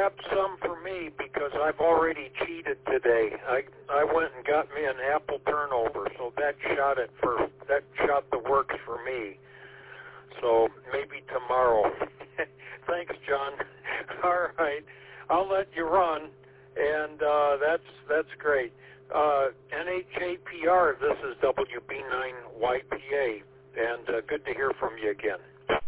kept some for me because I've already cheated today. I went and got me an apple turnover, so that shot the works for me. So maybe tomorrow. Thanks, John. All right, I'll let you run, and that's great. NHAPR, this is WB9YPA, and good to hear from you again.